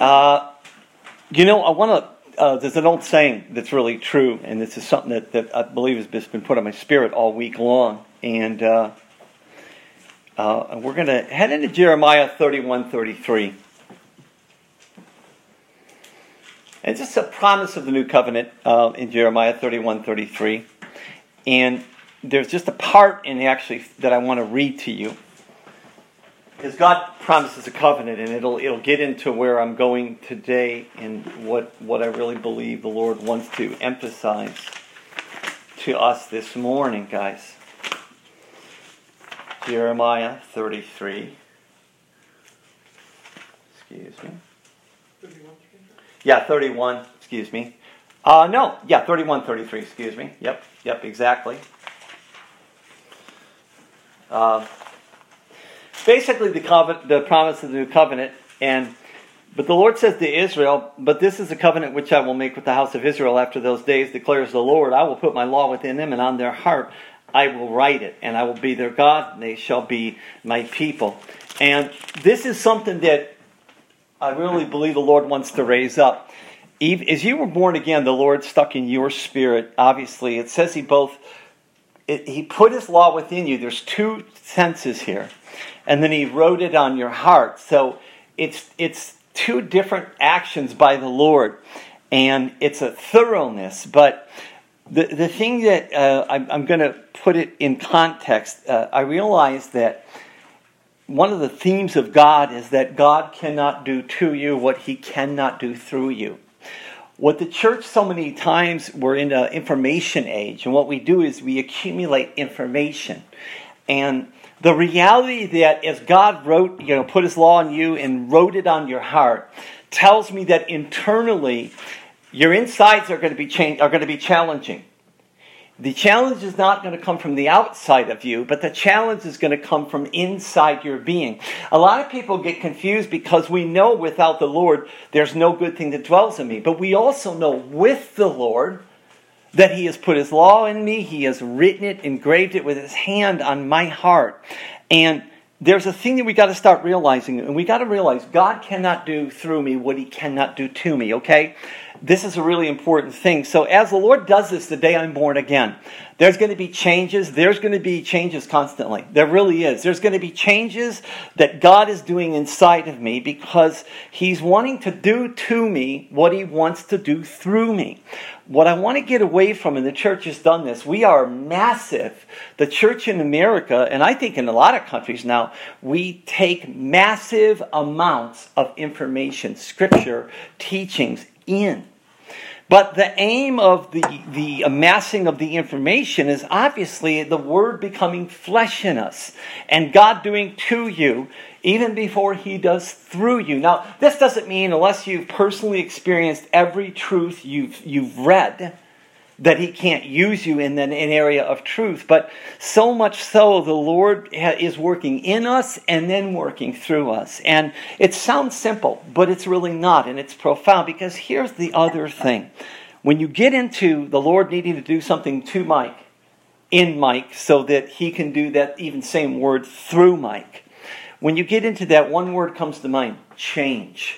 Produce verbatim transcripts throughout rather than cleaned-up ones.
Uh, you know, I want to, uh, there's an old saying that's really true, and this is something that, that I believe has been put on my spirit all week long. And uh, uh, we're going to head into Jeremiah thirty-one thirty-three. And it's just a promise of the new covenant uh, in Jeremiah thirty-one thirty-three. And there's just a part in actually that I want to read to you. Because God promises a covenant, and it'll it'll get into where I'm going today and what, what I really believe the Lord wants to emphasize to us this morning, guys. Jeremiah thirty-three. Excuse me. Yeah, thirty-one, excuse me. Uh, no, yeah, thirty-one thirty-three, excuse me. Yep, yep, exactly. Uh, basically, the covenant, the promise of the new covenant, and but the Lord says to Israel, "But this is a covenant which I will make with the house of Israel after those days, declares the Lord. I will put my law within them, and on their heart I will write it, and I will be their God, and they shall be my people." And this is something that I really believe the Lord wants to raise up. As you were born again, the Lord stuck in your spirit. Obviously, it says He both. It, he put His law within you. There's two senses here. And then He wrote it on your heart. So it's it's two different actions by the Lord. And it's a thoroughness. But the, the thing that uh, I'm, I'm going to put it in context, uh, I realize that one of the themes of God is that God cannot do to you what He cannot do through you. What the church so many times, we're in an information age, and what we do is we accumulate information. And the reality that as God wrote, you know, put His law on you and wrote it on your heart, tells me that internally your insides are going to be change, are going to be challenging. The challenge is not going to come from the outside of you, but the challenge is going to come from inside your being. A lot of people get confused because we know without the Lord, there's no good thing that dwells in me. But we also know with the Lord that He has put His law in me. He has written it, engraved it with His hand on my heart. And there's a thing that we got to start realizing, and we got to realize God cannot do through me what He cannot do to me, okay? This is a really important thing. So as the Lord does this the day I'm born again, there's going to be changes. There's going to be changes constantly. There really is. There's going to be changes that God is doing inside of me because He's wanting to do to me what He wants to do through me. What I want to get away from, and the church has done this, we are massive. The church in America, and I think in a lot of countries now, we take massive amounts of information, scripture, teachings in. But the aim of the, the amassing of the information is obviously the Word becoming flesh in us. And God doing to you even before He does through you. Now, this doesn't mean unless you've personally experienced every truth you've, you've read, that He can't use you in an, an area of truth. But so much so, the Lord ha- is working in us and then working through us. And it sounds simple, but it's really not. And it's profound, because here's the other thing. When you get into the Lord needing to do something to Mike, in Mike, so that He can do that even same word through Mike, when you get into that, one word comes to mind: change.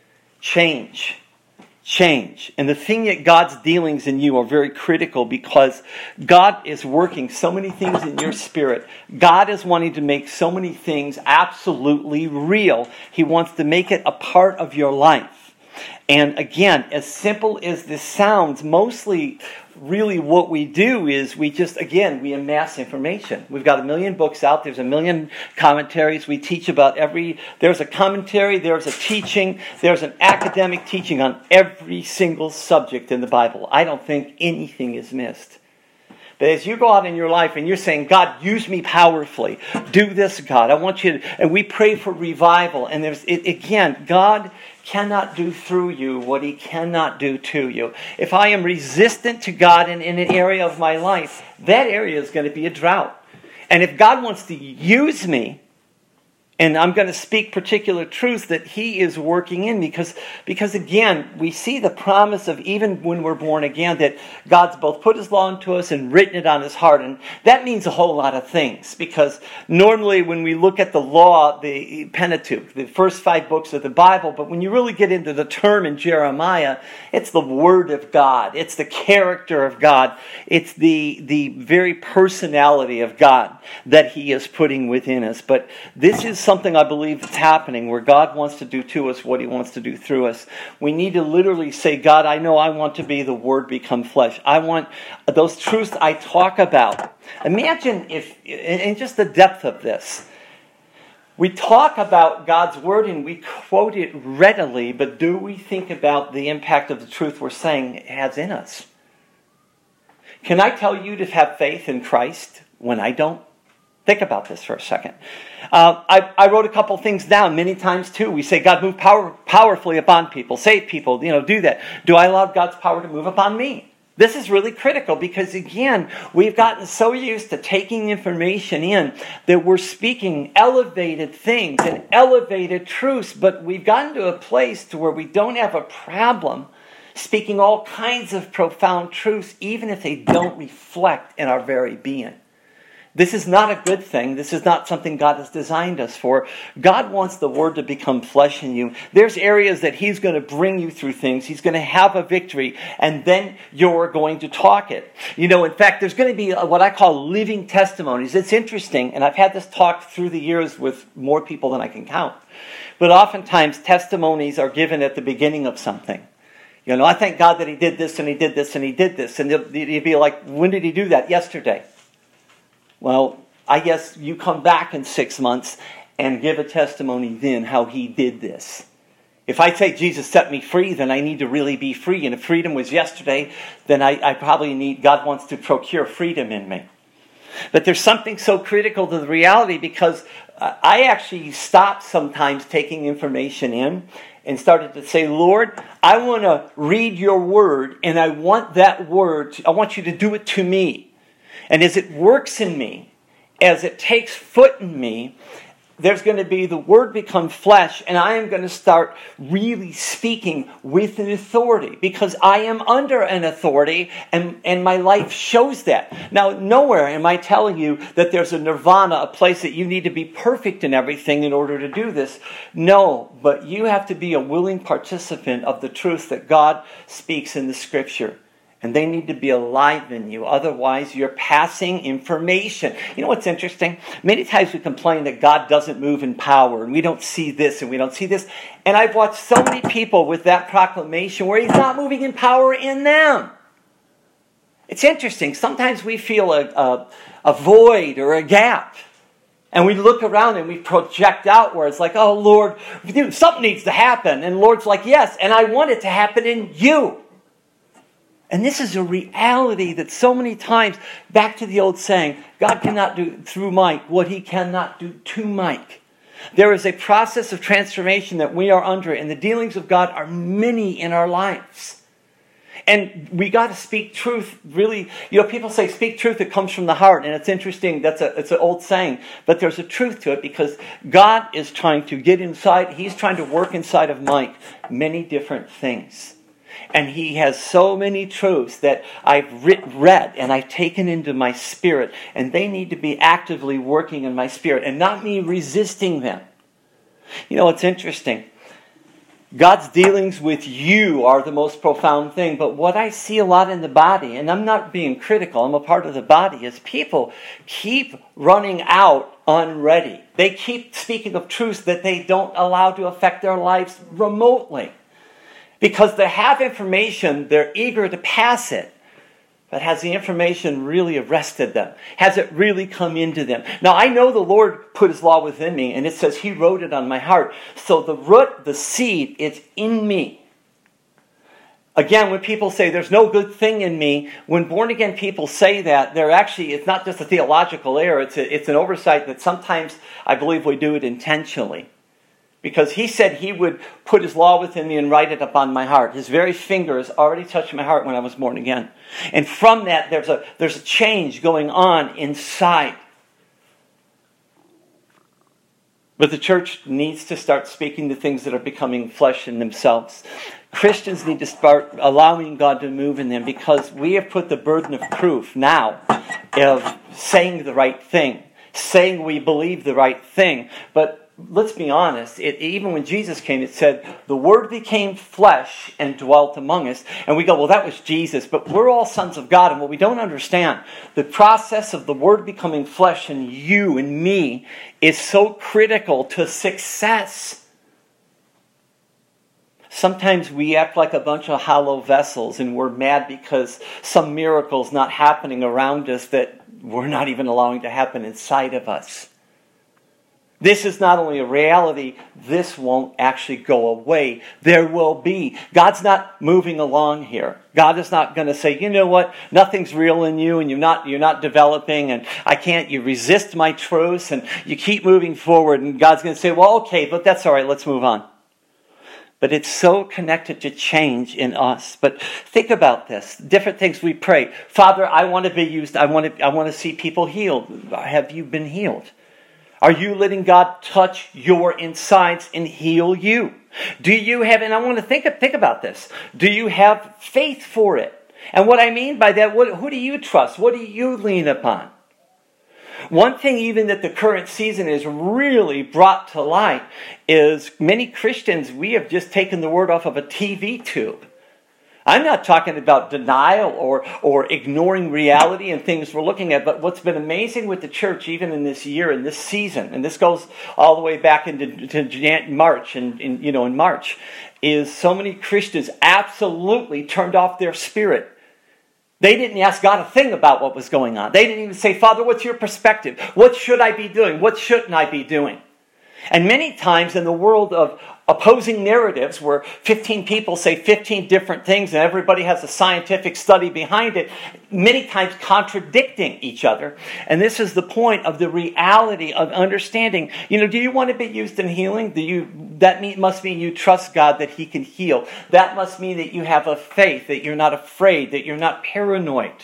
Change. Change. And the thing that God's dealings in you are very critical, because God is working so many things in your spirit. God is wanting to make so many things absolutely real. He wants to make it a part of your life. And again, as simple as this sounds, mostly really what we do is we just, again, we amass information. We've got a million books out. There's a million commentaries. We teach about every, there's a commentary, there's a teaching, there's an academic teaching on every single subject in the Bible. I don't think anything is missed. But as you go out in your life and you're saying, God, use me powerfully. Do this, God. I want you to, and we pray for revival. And there's, it, again, God cannot do through you what He cannot do to you. If I am resistant to God in, in an area of my life, that area is going to be a drought. And if God wants to use me And I'm going to speak particular truths that he is working in because, because again, we see the promise of even when we're born again that God's both put his law into us and written it on his heart. And that means a whole lot of things because normally when we look at the law, the Pentateuch, the first five books of the Bible, but when you really get into the term in Jeremiah, it's the Word of God. It's the character of God. It's the, the very personality of God that he is putting within us. But this is something I believe that's happening where God wants to do to us what he wants to do through us. We need to literally say, God, I know I want to be the Word become flesh. I want those truths I talk about. Imagine if, in just the depth of this, we talk about God's Word and we quote it readily, but do we think about the impact of the truth we're saying it has in us? Can I tell you to have faith in Christ when I don't? Think about this for a second. Uh, I, I wrote a couple things down many times too. We say, God, move power, powerfully upon people. Save people, you know, do that. Do I allow God's power to move upon me? This is really critical because, again, we've gotten so used to taking information in that we're speaking elevated things and elevated truths, but we've gotten to a place to where we don't have a problem speaking all kinds of profound truths, even if they don't reflect in our very being. This is not a good thing. This is not something God has designed us for. God wants the Word to become flesh in you. There's areas that he's going to bring you through things. He's going to have a victory, and then you're going to talk it. You know, in fact, there's going to be what I call living testimonies. It's interesting, and I've had this talk through the years with more people than I can count. But oftentimes, testimonies are given at the beginning of something. You know, I thank God that he did this, and he did this, and he did this. And you'd be like, when did he do that? Yesterday. Well, I guess you come back in six months and give a testimony then how he did this. If I say Jesus set me free, then I need to really be free. And if freedom was yesterday, then I, I probably need, God wants to procure freedom in me. But there's something so critical to the reality because I actually stopped sometimes taking information in and started to say, Lord, I want to read your word and I want that word, to, I want you to do it to me. And as it works in me, as it takes foot in me, there's going to be the Word become flesh, and I am going to start really speaking with an authority because I am under an authority, and, and my life shows that. Now, nowhere am I telling you that there's a nirvana, a place that you need to be perfect in everything in order to do this. No, but you have to be a willing participant of the truth that God speaks in the Scripture. And they need to be alive in you. Otherwise, you're passing information. You know what's interesting? Many times we complain that God doesn't move in power. And we don't see this and we don't see this. And I've watched so many people with that proclamation where he's not moving in power in them. It's interesting. Sometimes we feel a, a, a void or a gap. And we look around and we project outwards like, oh, Lord, something needs to happen. And Lord's like, yes, and I want it to happen in you. And this is a reality that so many times, back to the old saying, God cannot do through Mike what he cannot do to Mike. There is a process of transformation that we are under, and the dealings of God are many in our lives. And we got to speak truth, really. You know, people say speak truth that comes from the heart, and it's interesting. That's a it's an old saying, but there's a truth to it because God is trying to get inside. He's trying to work inside of Mike many different things. And he has so many truths that I've read and I've taken into my spirit. And they need to be actively working in my spirit and not me resisting them. You know, it's interesting. God's dealings with you are the most profound thing. But what I see a lot in the body, and I'm not being critical, I'm a part of the body, is people keep running out unready. They keep speaking of truths that they don't allow to affect their lives remotely. Because they have information, they're eager to pass it. But has the information really arrested them? Has it really come into them? Now, I know the Lord put his law within me, and it says he wrote it on my heart. So the root, the seed, it's in me. Again, when people say there's no good thing in me, when born-again people say that, they're actually, it's not just a theological error, it's, a, it's an oversight that sometimes I believe we do it intentionally. Because he said he would put his law within me and write it upon my heart. His very fingers already touched my heart when I was born again. And from that, there's a, there's a change going on inside. But the church needs to start speaking to things that are becoming flesh in themselves. Christians need to start allowing God to move in them, because we have put the burden of proof now of saying the right thing, saying we believe the right thing. But let's be honest, it, even when Jesus came, it said, the Word became flesh and dwelt among us. And we go, well, that was Jesus. But we're all sons of God. And what we don't understand, the process of the Word becoming flesh in you and me is so critical to success. Sometimes we act like a bunch of hollow vessels, and we're mad because some miracle's not happening around us that we're not even allowing to happen inside of us. This is not only a reality, this won't actually go away. There will be. God's not moving along here. God is not going to say, you know what, nothing's real in you, and you're not you're not developing, and I can't, you resist my truths, and you keep moving forward, and God's going to say, well, okay, but that's all right, let's move on. But it's so connected to change in us. But think about this. Different things we pray. Father, I want to be used. I want to, I want to see people healed. Have you been healed? Are you letting God touch your insides and heal you? Do you have, and I want to think, think about this. Do you have faith for it? And what I mean by that, what, who do you trust? What do you lean upon? One thing even that the current season has really brought to light is many Christians, we have just taken the word off of a T V tube. I'm not talking about denial or, or ignoring reality and things we're looking at, but what's been amazing with the church, even in this year, in this season, and this goes all the way back into to Jan, March, and in, you know, in March, is so many Christians absolutely turned off their spirit. They didn't ask God a thing about what was going on. They didn't even say, Father, what's your perspective? What should I be doing? What shouldn't I be doing? And many times in the world of opposing narratives, where fifteen people say fifteen different things and everybody has a scientific study behind it, many times contradicting each other. And this is the point of the reality of understanding. You know, do you want to be used in healing? Do you? That mean, must mean you trust God that He can heal. That must mean that you have a faith, that you're not afraid, that you're not paranoid.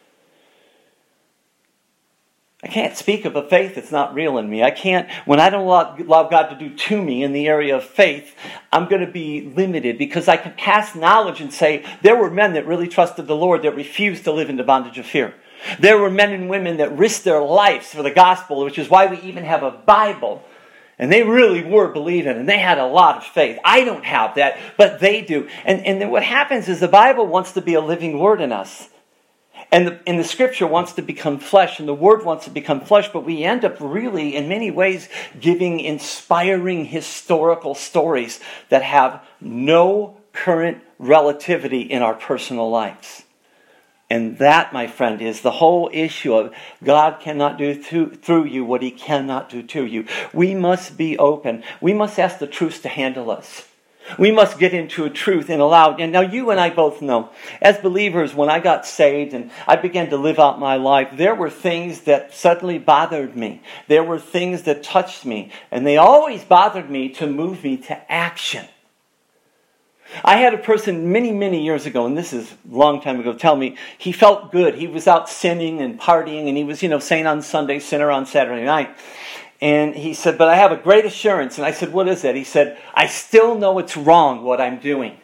I can't speak of a faith that's not real in me. I can't, when I don't allow God to do to me in the area of faith, I'm going to be limited, because I can pass knowledge and say, there were men that really trusted the Lord that refused to live in the bondage of fear. There were men and women that risked their lives for the gospel, which is why we even have a Bible. And they really were believing, and they had a lot of faith. I don't have that, but they do. And, and then what happens is the Bible wants to be a living word in us. And the, and the Scripture wants to become flesh, and the Word wants to become flesh, but we end up really, in many ways, giving inspiring historical stories that have no current relativity in our personal lives. And that, my friend, is the whole issue of God cannot do through, through you what He cannot do to you. We must be open. We must ask the truth to handle us. We must get into a truth and allow. And now you and I both know, as believers, when I got saved and I began to live out my life, there were things that suddenly bothered me. There were things that touched me. And they always bothered me to move me to action. I had a person many, many years ago, and this is a long time ago, tell me he felt good. He was out sinning and partying, and he was, you know, saying on Sunday, sinner on Saturday night. And he said, but I have a great assurance. And I said, what is that? He said, I still know it's wrong what I'm doing.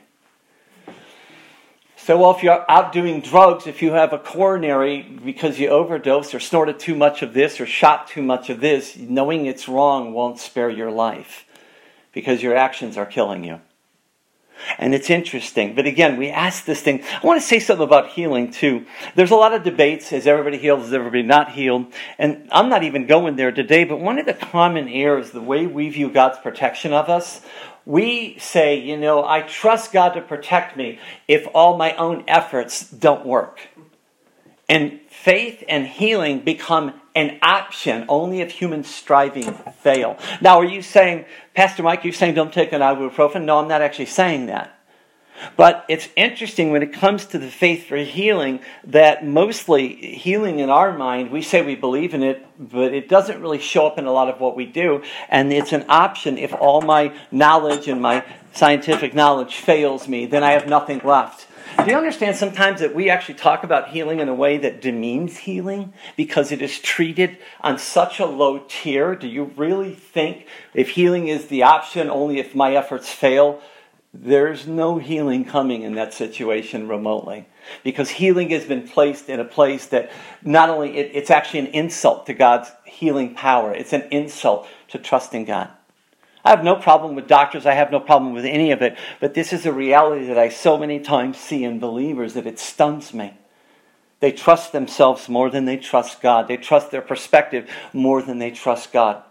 So, well, if you're out doing drugs, if you have a coronary because you overdosed or snorted too much of this or shot too much of this, knowing it's wrong won't spare your life because your actions are killing you. And it's interesting. But again, we ask this thing. I want to say something about healing too. There's a lot of debates. Is everybody healed? Is everybody not healed? And I'm not even going there today. But one of the common errors, the way we view God's protection of us, we say, you know, I trust God to protect me if all my own efforts don't work. And faith and healing become an option only if human striving fail. Now, are you saying, Pastor Mike, you're saying don't take an ibuprofen? No, I'm not actually saying that. But it's interesting when it comes to the faith for healing that mostly healing in our mind, we say we believe in it, but it doesn't really show up in a lot of what we do. And it's an option if all my knowledge and my scientific knowledge fails me, then I have nothing left. Do you understand sometimes that we actually talk about healing in a way that demeans healing because it is treated on such a low tier? Do you really think if healing is the option only if my efforts fail? There's no healing coming in that situation remotely, because healing has been placed in a place that not only, it, it's actually an insult to God's healing power. It's an insult to trusting God. I have no problem with doctors. I have no problem with any of it. But this is a reality that I so many times see in believers that it stuns me. They trust themselves more than they trust God. They trust their perspective more than they trust God.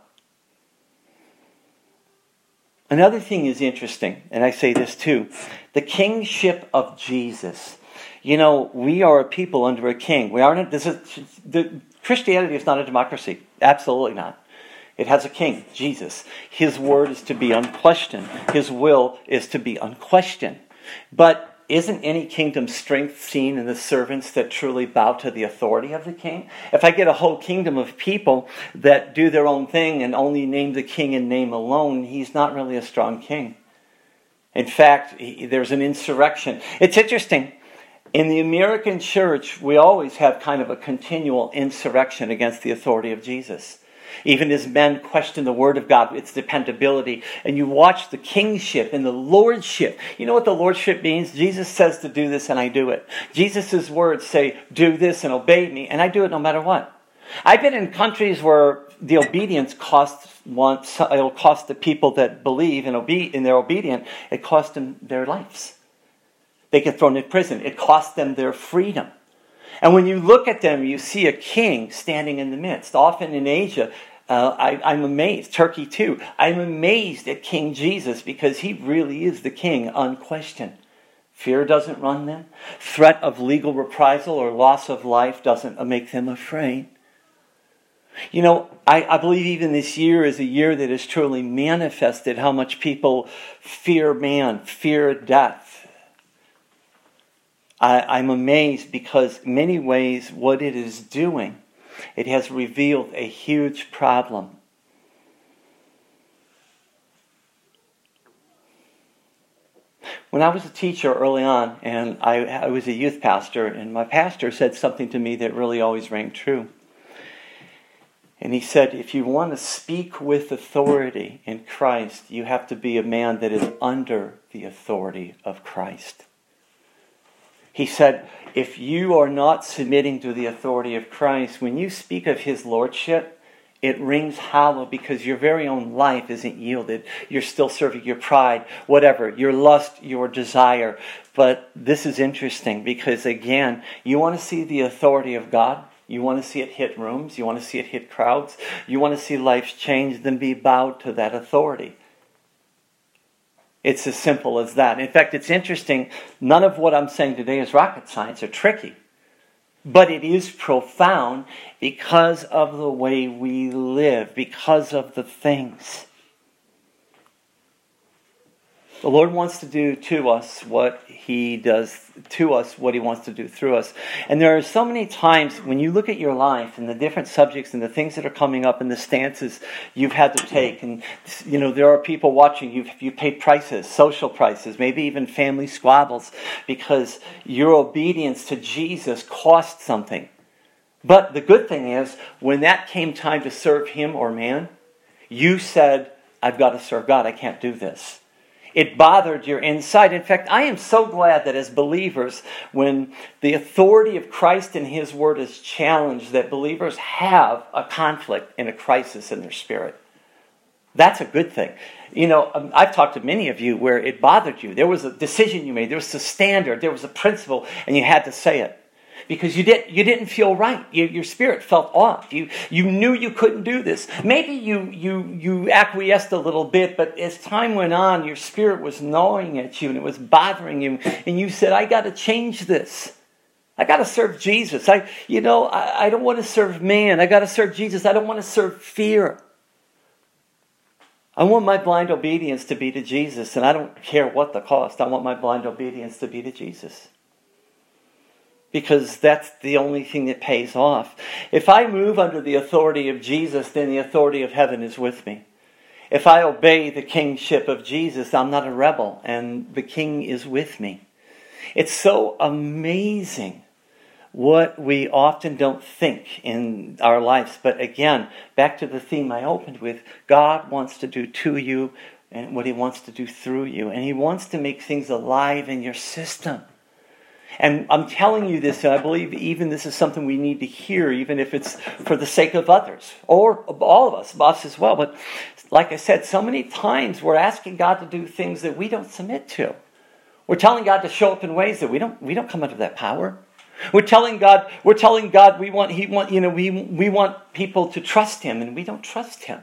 Another thing is interesting, and I say this too, the kingship of Jesus. You know, we are a people under a king. We aren't. This is the Christianity is not a democracy. Absolutely not. It has a king, Jesus. His word is to be unquestioned. His will is to be unquestioned. But isn't any kingdom's strength seen in the servants that truly bow to the authority of the king? If I get a whole kingdom of people that do their own thing and only name the king in name alone, he's not really a strong king. In fact, he, there's an insurrection. It's interesting. In the American church, we always have kind of a continual insurrection against the authority of Jesus. Even as men question the word of God, its dependability. And you watch the kingship and the lordship. You know what the lordship means? Jesus says to do this and I do it. Jesus' words say, do this and obey me. And I do it no matter what. I've been in countries where the obedience costs one, it'll cost the people that believe and, obe- and they're obedient, it costs them their lives. They get thrown in prison. It costs them their freedom. And when you look at them, you see a king standing in the midst. Often in Asia, uh, I, I'm amazed. Turkey too. I'm amazed at King Jesus because he really is the king, unquestioned. Fear doesn't run them. Threat of legal reprisal or loss of life doesn't make them afraid. You know, I, I believe even this year is a year that has truly manifested how much people fear man, fear death. I, I'm amazed because in many ways what it is doing, it has revealed a huge problem. When I was a teacher early on, and I, I was a youth pastor, and my pastor said something to me that really always rang true. And he said, if you want to speak with authority in Christ, you have to be a man that is under the authority of Christ. He said, if you are not submitting to the authority of Christ, when you speak of his lordship, it rings hollow because your very own life isn't yielded. You're still serving your pride, whatever, your lust, your desire. But this is interesting because, again, you want to see the authority of God. You want to see it hit rooms. You want to see it hit crowds. You want to see lives change, then be bowed to that authority. It's as simple as that. In fact, it's interesting. None of what I'm saying today is rocket science or tricky. But it is profound because of the way we live, because of the things. The Lord wants to do to us what he does to us, what he wants to do through us. And there are so many times when you look at your life and the different subjects and the things that are coming up and the stances you've had to take. And, you know, there are people watching. You've, you paid prices, social prices, maybe even family squabbles because your obedience to Jesus cost something. But the good thing is, when that came time to serve him or man, you said, I've got to serve God. I can't do this. It bothered your inside. In fact, I am so glad that as believers, when the authority of Christ and his word is challenged, that believers have a conflict and a crisis in their spirit. That's a good thing. You know, I've talked to many of you where it bothered you. There was a decision you made. There was a standard. There was a principle, and you had to say it. Because you didn't, you didn't feel right. You, your spirit felt off. You, you knew you couldn't do this. Maybe you, you, you acquiesced a little bit, but as time went on, your spirit was gnawing at you and it was bothering you. And you said, I got to change this. I got to serve Jesus. I, you know, I, I don't want to serve man. I got to serve Jesus. I don't want to serve fear. I want my blind obedience to be to Jesus, and I don't care what the cost. I want my blind obedience to be to Jesus. Because that's the only thing that pays off. If I move under the authority of Jesus, then the authority of heaven is with me. If I obey the kingship of Jesus, I'm not a rebel, and the king is with me. It's so amazing what we often don't think in our lives. But again, back to the theme I opened with, God wants to do to you and what he wants to do through you. And he wants to make things alive in your system. And I'm telling you this, and I believe even this is something we need to hear, even if it's for the sake of others, or all of us, us as well. But like I said, so many times we're asking God to do things that we don't submit to. We're telling God to show up in ways that we don't we don't come under that power. We're telling God, we're telling God we want He want you know we we want people to trust Him, and we don't trust Him.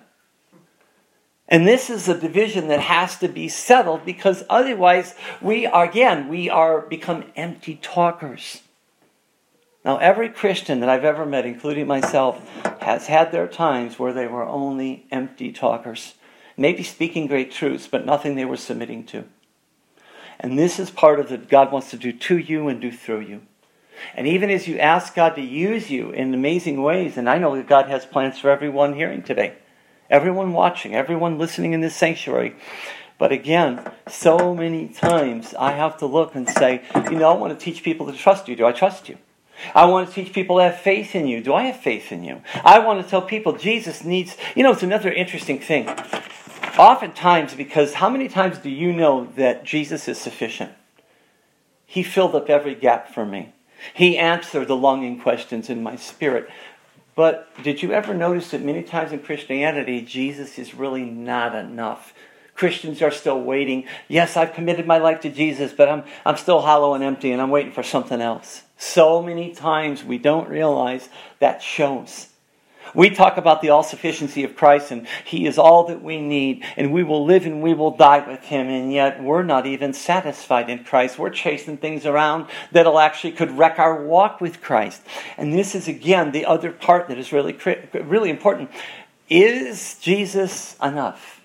And this is a division that has to be settled, because otherwise we are, again, we are become empty talkers. Now, every Christian that I've ever met, including myself, has had their times where they were only empty talkers. Maybe speaking great truths, but nothing they were submitting to. And this is part of what God wants to do to you and do through you. And even as you ask God to use you in amazing ways, and I know that God has plans for everyone hearing today, everyone watching, everyone listening in this sanctuary. But again, so many times I have to look and say, you know, I want to teach people to trust you. Do I trust you? I want to teach people to have faith in you. Do I have faith in you? I want to tell people Jesus needs... You know, it's another interesting thing. Oftentimes, because how many times do you know that Jesus is sufficient? He filled up every gap for me. He answered the longing questions in my spirit. But did you ever notice that many times in Christianity, Jesus is really not enough? Christians are still waiting. Yes, I've committed my life to Jesus, but I'm I'm still hollow and empty, and I'm waiting for something else. So many times we don't realize that shows. We talk about the all-sufficiency of Christ, and He is all that we need, and we will live and we will die with Him, and yet we're not even satisfied in Christ. We're chasing things around that'll actually could wreck our walk with Christ. And this is, again, the other part that is really, really important. Is Jesus enough?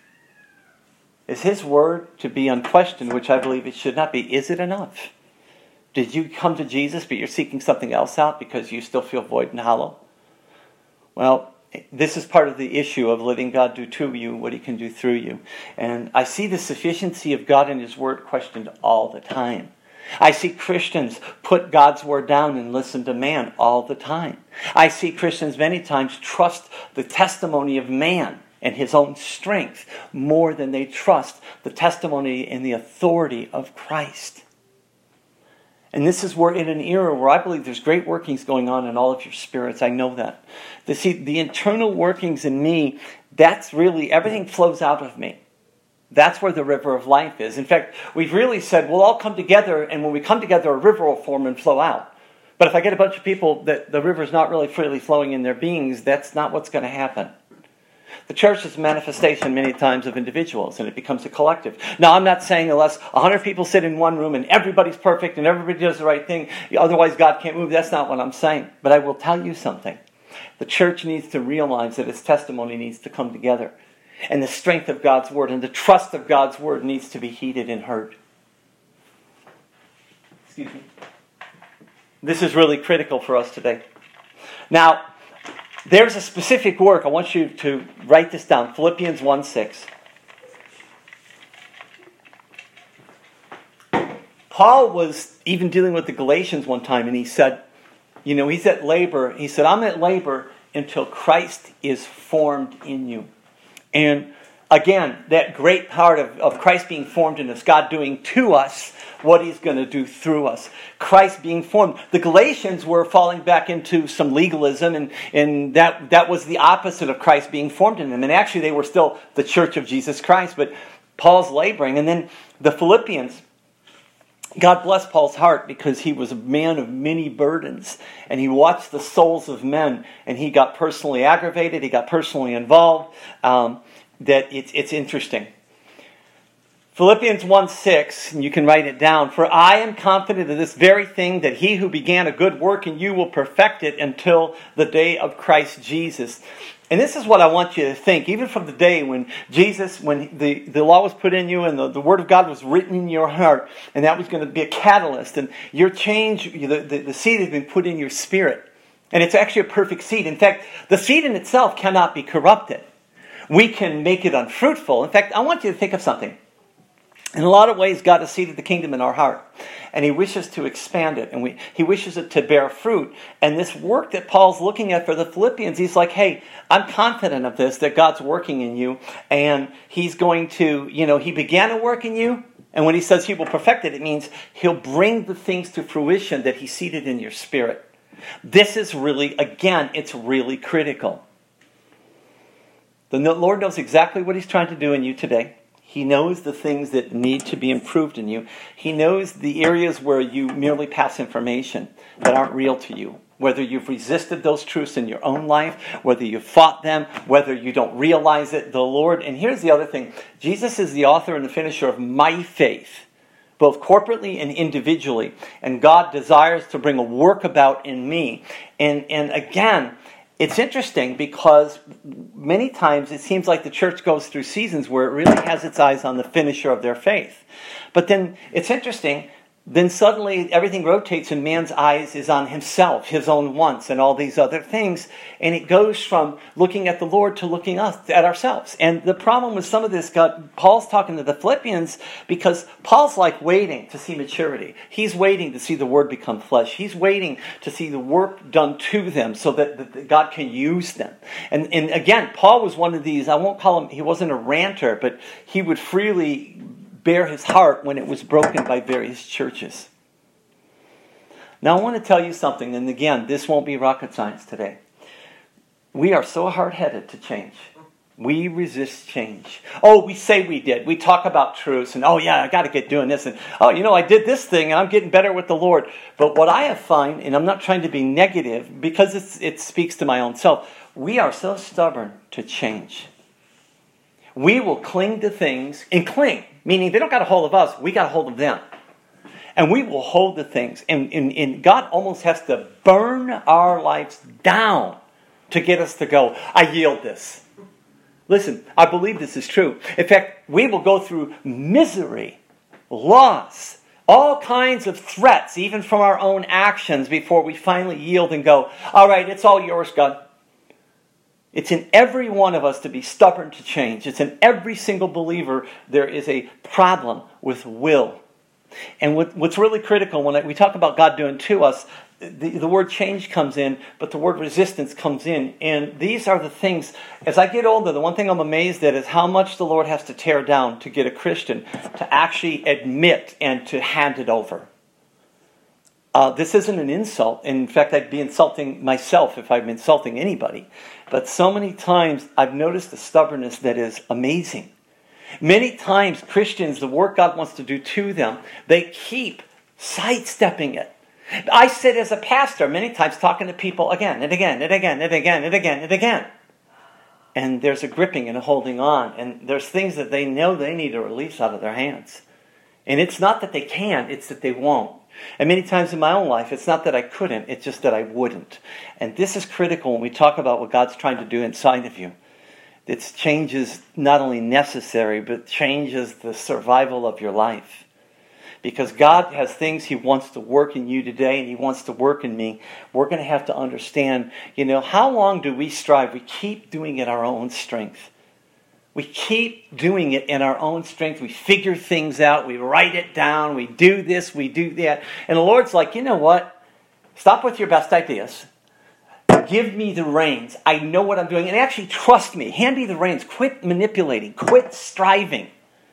Is His word to be unquestioned, which I believe it should not be? Is it enough? Did you come to Jesus, but you're seeking something else out because you still feel void and hollow? Well, this is part of the issue of letting God do to you what He can do through you. And I see the sufficiency of God and His word questioned all the time. I see Christians put God's word down and listen to man all the time. I see Christians many times trust the testimony of man and his own strength more than they trust the testimony and the authority of Christ. And this is where, in an era where I believe there's great workings going on in all of your spirits. I know that. The, see, the internal workings in me, that's really, everything flows out of me. That's where the river of life is. In fact, we've really said we'll all come together, and when we come together, a river will form and flow out. But if I get a bunch of people that the river's not really freely flowing in their beings, that's not what's going to happen. The church is a manifestation many times of individuals, and it becomes a collective. Now, I'm not saying unless one hundred people sit in one room and everybody's perfect and everybody does the right thing, otherwise God can't move. That's not what I'm saying. But I will tell you something. The church needs to realize that its testimony needs to come together. And the strength of God's word and the trust of God's word needs to be heeded and heard. Excuse me. This is really critical for us today. Now, there's a specific work. I want you to write this down. Philippians one six. Paul was even dealing with the Galatians one time, and he said, you know, he's at labor. He said, I'm at labor until Christ is formed in you. And again, that great part of, of Christ being formed in us, God doing to us what He's going to do through us. Christ being formed. The Galatians were falling back into some legalism, and, and that, that was the opposite of Christ being formed in them. And actually they were still the church of Jesus Christ, but Paul's laboring. And then the Philippians, God bless Paul's heart, because he was a man of many burdens, and he watched the souls of men, and he got personally aggravated, he got personally involved. Um, that it's, it's interesting. Philippians one six, and you can write it down. For I am confident of this very thing, that He who began a good work in you will perfect it until the day of Christ Jesus. And this is what I want you to think, even from the day when Jesus, when the, the law was put in you and the, the Word of God was written in your heart, and that was going to be a catalyst, and your change, the, the, the seed has been put in your spirit. And it's actually a perfect seed. In fact, the seed in itself cannot be corrupted. We can make it unfruitful. In fact, I want you to think of something. In a lot of ways, God has seated the kingdom in our heart, and He wishes to expand it, and we, He wishes it to bear fruit. And this work that Paul's looking at for the Philippians, he's like, hey, I'm confident of this, that God's working in you, and He's going to, you know, He began a work in you, and when He says He will perfect it, it means He'll bring the things to fruition that He seated in your spirit. This is really, again, it's really critical. The Lord knows exactly what He's trying to do in you today. He knows the things that need to be improved in you. He knows the areas where you merely pass information that aren't real to you. Whether you've resisted those truths in your own life, whether you've fought them, whether you don't realize it, the Lord. And here's the other thing. Jesus is the author and the finisher of my faith, both corporately and individually. And God desires to bring a work about in me. And, and again, it's interesting because many times it seems like the church goes through seasons where it really has its eyes on the finisher of their faith. But then it's interesting, then suddenly everything rotates and man's eyes is on himself, his own wants, and all these other things. And it goes from looking at the Lord to looking us at ourselves. And the problem with some of this, God, Paul's talking to the Philippians because Paul's like waiting to see maturity. He's waiting to see the Word become flesh. He's waiting to see the work done to them so that, that God can use them. And, and again, Paul was one of these, I won't call him, he wasn't a ranter, but he would freely bear his heart when it was broken by various churches. Now I want to tell you something, and again, this won't be rocket science today. We are so hard-headed to change. We resist change. Oh, we say we did. We talk about truths, and oh yeah, I got to get doing this, and oh, you know, I did this thing, and I'm getting better with the Lord. But what I have found, and I'm not trying to be negative, because it's, it speaks to my own self, we are so stubborn to change. We will cling to things, and cling, meaning they don't got a hold of us, we got a hold of them. And we will hold the things. And, and, and God almost has to burn our lives down to get us to go, I yield this. Listen, I believe this is true. In fact, we will go through misery, loss, all kinds of threats, even from our own actions, before we finally yield and go, all right, it's all yours, God. It's in every one of us to be stubborn to change. It's in every single believer there is a problem with will. And what, what's really critical when we talk about God doing to us, the, the word change comes in, but the word resistance comes in. And these are the things, as I get older, the one thing I'm amazed at is how much the Lord has to tear down to get a Christian to actually admit and to hand it over. Uh, this isn't an insult. In fact, I'd be insulting myself if I'm insulting anybody. But so many times I've noticed a stubbornness that is amazing. Many times Christians, the work God wants to do to them, they keep sidestepping it. I sit as a pastor many times talking to people again and again and again and again and again and again. And there's a gripping and a holding on. And there's things that they know they need to release out of their hands. And it's not that they can, it's that they won't. And many times in my own life, it's not that I couldn't, it's just that I wouldn't. And this is critical when we talk about what God's trying to do inside of you. It's change is not only necessary, but change is the survival of your life. Because God has things He wants to work in you today, and He wants to work in me. We're going to have to understand, you know, how long do we strive? We keep doing it our own strength. We keep doing it in our own strength. We figure things out. We write it down. We do this. We do that. And the Lord's like, you know what? Stop with your best ideas. Give me the reins. I know what I'm doing. And actually trust me. Hand me the reins. Quit manipulating. Quit striving.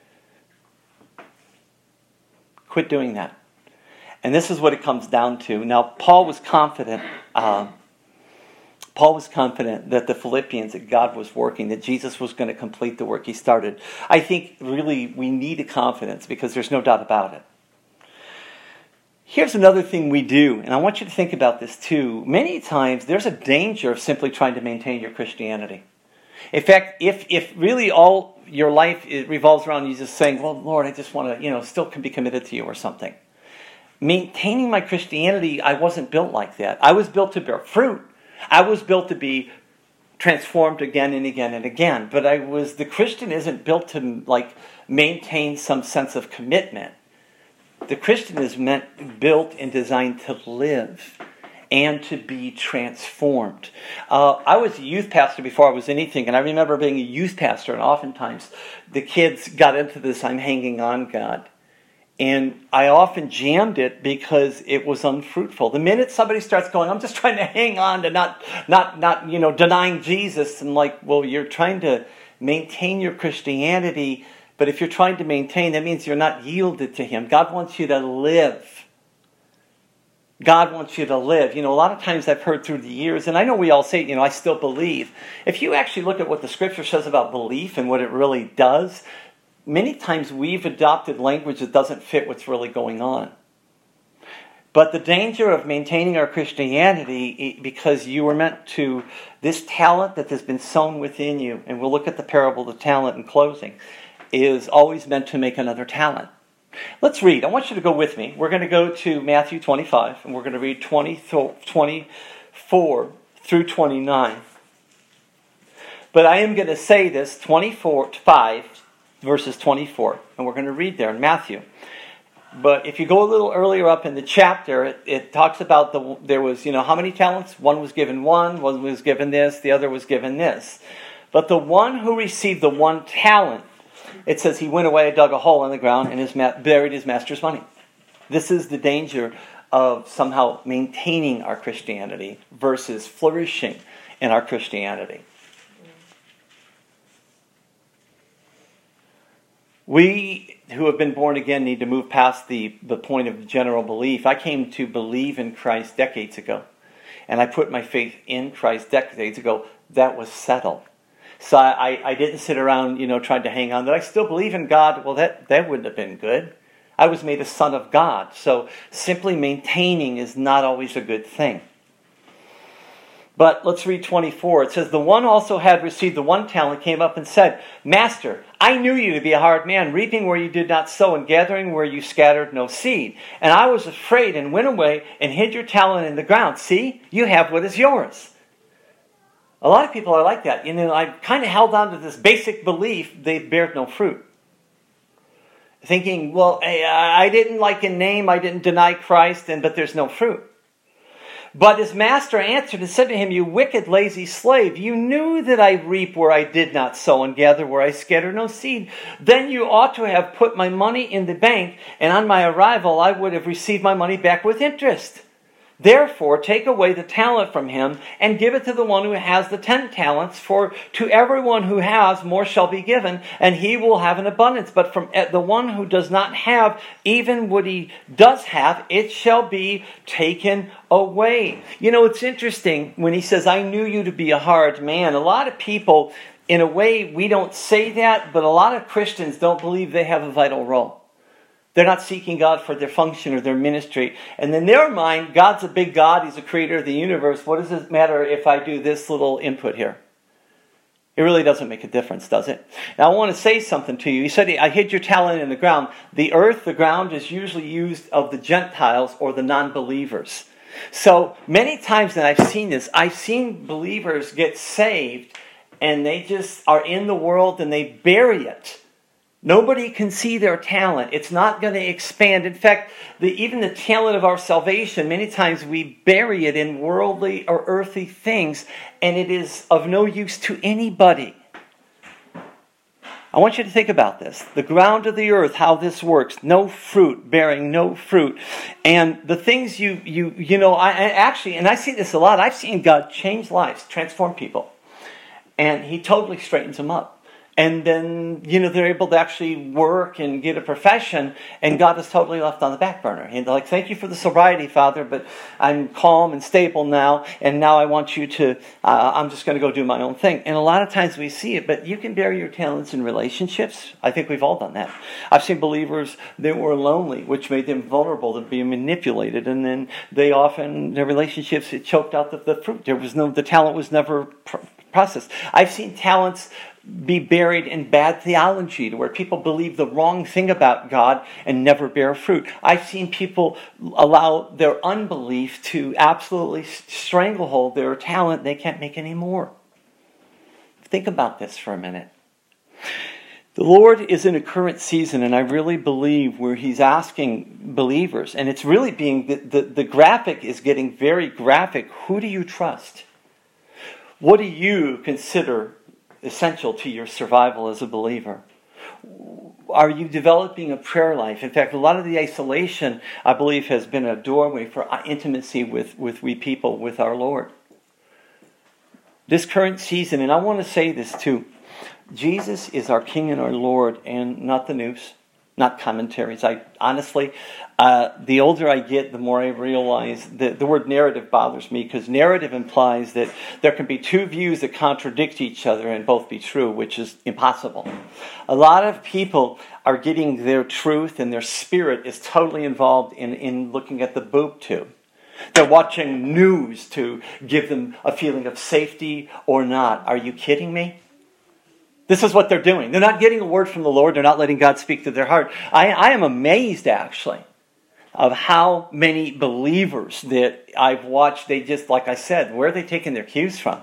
Quit doing that. And this is what it comes down to. Now, Paul was confident. Uh, Paul was confident that the Philippians, that God was working, that Jesus was going to complete the work He started. I think really we need a confidence because there's no doubt about it. Here's another thing we do, and I want you to think about this too. Many times there's a danger of simply trying to maintain your Christianity. In fact, if if really all your life it revolves around you just saying, well, Lord, I just want to, you know, still can be committed to you or something. Maintaining my Christianity, I wasn't built like that. I was built to bear fruit. I was built to be transformed again and again and again. But I was the Christian isn't built to like maintain some sense of commitment. The Christian is meant, built and designed to live. and to be transformed. Uh, I was a youth pastor before I was anything, and I remember being a youth pastor, and oftentimes the kids got into this, I'm hanging on, God. And I often jammed it because it was unfruitful. The minute somebody starts going, I'm just trying to hang on to not, not, not, you know, denying Jesus, and like, well, you're trying to maintain your Christianity, but if you're trying to maintain, that means you're not yielded to Him. God wants you to live. God wants you to live. You know, a lot of times I've heard through the years, and I know we all say, you know, I still believe. If you actually look at what the Scripture says about belief and what it really does, many times we've adopted language that doesn't fit what's really going on. But the danger of maintaining our Christianity, because you were meant to, this talent that has been sown within you, and we'll look at the parable of the talent in closing, is always meant to make another talent. Let's read. I want you to go with me. We're going to go to Matthew twenty-five, and we're going to read twenty, twenty-four through twenty-nine. But I am going to say this, twenty-four, five, verses twenty-four, and we're going to read there in Matthew. But if you go a little earlier up in the chapter, it, it talks about the there was, you know, how many talents? One was given one, one was given this, the other was given this. But the one who received the one talent, it says he went away, dug a hole in the ground, and his ma- buried his master's money. This is the danger of somehow maintaining our Christianity versus flourishing in our Christianity. We who have been born again need to move past the, the point of general belief. I came to believe in Christ decades ago, and I put my faith in Christ decades ago. That was settled. So I, I didn't sit around, you know, trying to hang on. That I still believe in God. Well, that, that wouldn't have been good. I was made a son of God. So simply maintaining is not always a good thing. But let's read twenty-four. It says, the one also had received the one talent, came up and said, Master, I knew you to be a hard man, reaping where you did not sow, and gathering where you scattered no seed. And I was afraid and went away and hid your talent in the ground. See, you have what is yours. A lot of people are like that. You know, I kind of held on to this basic belief, they bear no fruit. Thinking, well, I didn't like in name, I didn't deny Christ, and but there's no fruit. But his master answered and said to him, you wicked, lazy slave, you knew that I reap where I did not sow and gather where I scatter no seed. Then you ought to have put my money in the bank, and on my arrival I would have received my money back with interest. Therefore, take away the talent from him and give it to the one who has the ten talents. For to everyone who has, more shall be given, and he will have an abundance. But from the one who does not have, even what he does have, it shall be taken away. You know, it's interesting when he says, I knew you to be a hard man. A lot of people, in a way, we don't say that, but a lot of Christians don't believe they have a vital role. They're not seeking God for their function or their ministry. And in their mind, God's a big God. He's a creator of the universe. What does it matter if I do this little input here? It really doesn't make a difference, does it? Now, I want to say something to you. He said, I hid your talent in the ground. The earth, the ground, is usually used of the Gentiles or the non-believers. So many times that I've seen this, I've seen believers get saved and they just are in the world and they bury it. Nobody can see their talent. It's not going to expand. In fact, the, even the talent of our salvation, many times we bury it in worldly or earthly things, and it is of no use to anybody. I want you to think about this. The ground of the earth, how this works. No fruit, bearing no fruit. And the things you, you, you know, I, I actually, and I see this a lot, I've seen God change lives, transform people. And He totally straightens them up. And then, you know, they're able to actually work and get a profession, and God is totally left on the back burner. And they're like, thank you for the sobriety, Father, but I'm calm and stable now, and now I want you to, uh, I'm just going to go do my own thing. And a lot of times we see it, but you can bury your talents in relationships. I think we've all done that. I've seen believers that were lonely, which made them vulnerable to being manipulated, and then they often, their relationships, it choked out the, the fruit. There was no, the talent was never pr- processed. I've seen talents be buried in bad theology, to where people believe the wrong thing about God and never bear fruit. I've seen people allow their unbelief to absolutely stranglehold their talent. They can't make any more. Think about this for a minute. The Lord is in a current season, and I really believe where He's asking believers, and it's really being, the, the, the graphic is getting very graphic. Who do you trust? What do you consider essential to your survival as a believer? Are you developing a prayer life? In fact, a lot of the isolation, I believe, has been a doorway for intimacy with, with we people, with our Lord. This current season, and I want to say this too, Jesus is our King and our Lord, and not the news, not commentaries. I honestly, uh, the older I get, the more I realize that the word narrative bothers me, because narrative implies that there can be two views that contradict each other and both be true, which is impossible. A lot of people are getting their truth, and their spirit is totally involved in, in looking at the boob tube. They're watching news to give them a feeling of safety or not. Are you kidding me? This is what they're doing. They're not getting a word from the Lord. They're not letting God speak to their heart. I, I am amazed, actually, of how many believers that I've watched, they just, like I said, where are they taking their cues from?